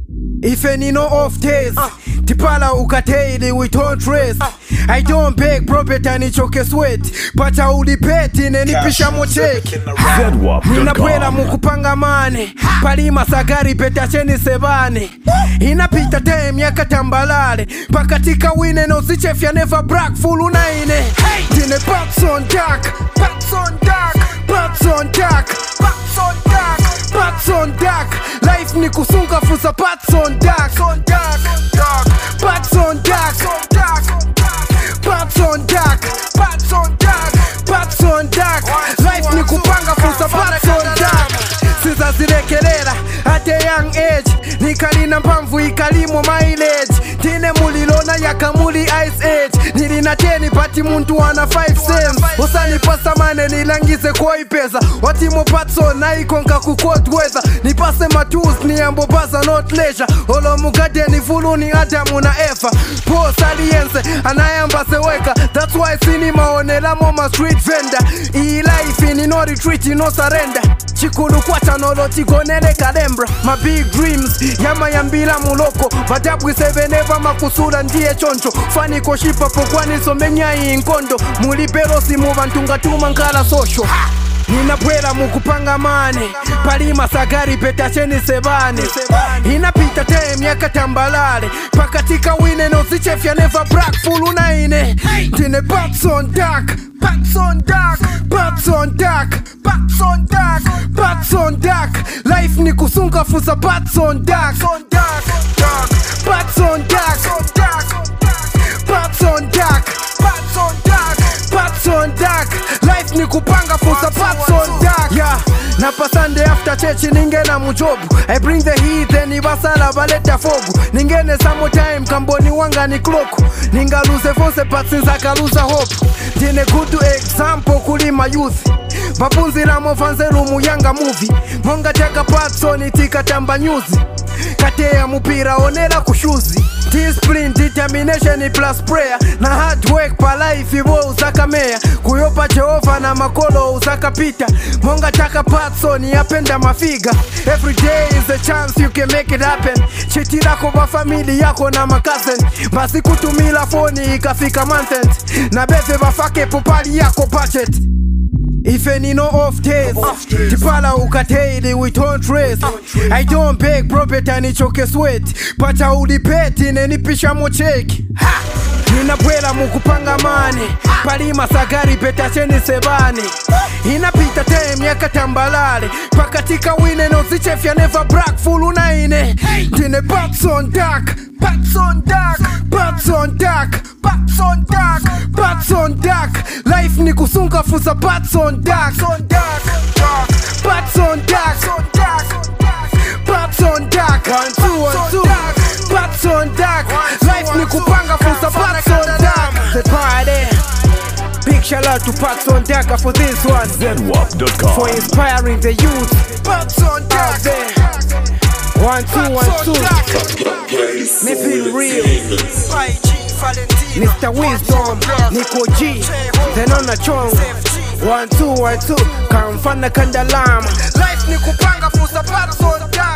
If any no off days, tipala ukateli we don't race. I don't beg property and nichoke sweat, but I will bet in any pisha mo check. Ninapwela mukupanga mane, palima sagari peta cheni sebane. Inapita time yaka tambalale, pakatika wine no si chef ya never brag full unaine. Dine bats on dark, bats on dark, bats on dark, bats on dark, bats on dark. Life ni kusunga fusa bats on dark, on dark, dark, bats on dark, bats on dark, bats on dark, bats on dark. Life ni kupanga fusa bats on dark. Siza zirekelela at a young age, nikalina mpamvu ikalimo mileage. Tine mulilona yakamuli ice age, nilina 10 pati muntu wana 5 cents. Osani pasa mane nilangize kwa ipeza, watimo patso na ikonka kukot weather. Nipase matools ni ambo baza not leisure, olo mugade ni fuluni Adamu na Eva. Po saliense anayamba seweka, that's why cinema onela moma street vendor. Ii life ni no retreat no surrender, chikulu kwata nolo tigonele kalembra. My big dreams yama yambila muloko, badabu isebe neva makusula ndiye choncho. Fani koshipa pokwani somenya inkondo, mulibero simu bantunga tuma nkala social. Ninapwela mukupanga mane, palima sagari peta cheni sebane. Inapita time yaka tambalale, pakatika wine no si chef ya never brag full unaine. Dine bats on dark, bats on dark, bats on dark, bats on dark, bats on dark. Life ni kusunga fusa bats on dark, on dark, dark, bats on dark, bats on dark, bats on dark, bats on dark. Life ni kupanga fusa bats on dark. Yeah, napa Sunday after church ningena mujobu. I bring the heat then ibasala baleta fogu. Ningene samo time kamboni wanga ni kloku. Ninga lose fonse but since akaluza hope. Dine good example kulima youth, bapunzi la mofanze rumu yanga movie. Monga chaka patso tika tamba nyuzi, katea mupira onela kushuzi. Discipline, determination plus prayer, na hard work pa life iwo usaka mea. Kuyopa Jehova na makolo usaka pita. Monga chaka patso ni apenda mafiga. Every day is a chance you can make it happen. Chitirako ba family yako na makazen, basi kutumila phone ikafika month. Na bebe bafake popali yako budget. If any no off days, tipala ukateli we don't race. I don't beg property and nichoke sweat, but I will bet in any pisha mo check. Ninapwela mukupanga mane, palima sagari peta cheni sebane. Inapita time yaka tambalale, pakatika wine no si chef ya never brag full unaine. Dine bats on dark, bats on dark, bats on dark, bats on dark, bats on dark. Life ni kusunga fusa bats on dark, on dark, dark, bats on dark, bats on dark. 1 2 1 2, bats on dark. Life ni kupanga fusa bats on dark. The party. Big shout out to Bats on Dark for this one. ZWAP.com for inspiring the youth. Bats on Dark there. 1 2 1 2. Me feel real. Mr. Wisdom, Nico G, then on a chong. 1 2 1 2. Kamfana Kandalama. Life ni kupanga fusa Bats on Dark.